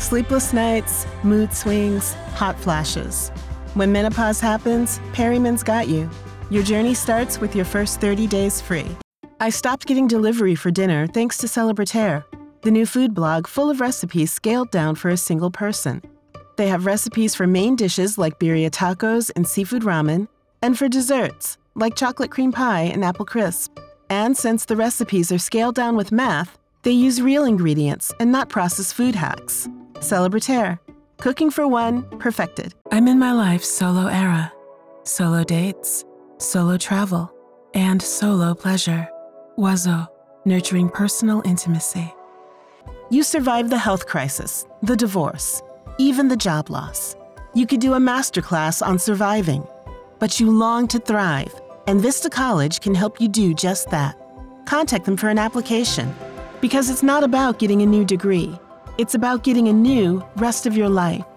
Sleepless nights, mood swings, hot flashes. When menopause happens, Perryman's got you. Your journey starts with your first 30 days free. I stopped getting delivery for dinner thanks to Celebrataire, the new food blog full of recipes scaled down for a single person. They have recipes for main dishes like birria tacos and seafood ramen, and for desserts like chocolate cream pie and apple crisp. And since the recipes are scaled down with math, they use real ingredients and not processed food hacks. Celebrataire. Cooking for one, perfected. I'm in my life's solo era. Solo dates, solo travel, and solo pleasure. Oiseau, nurturing personal intimacy. You survived the health crisis, the divorce, even the job loss. You could do a masterclass on surviving, but you long to thrive, and Vista College can help you do just that. Contact them for an application, because it's not about getting a new degree. It's about getting a new rest of your life.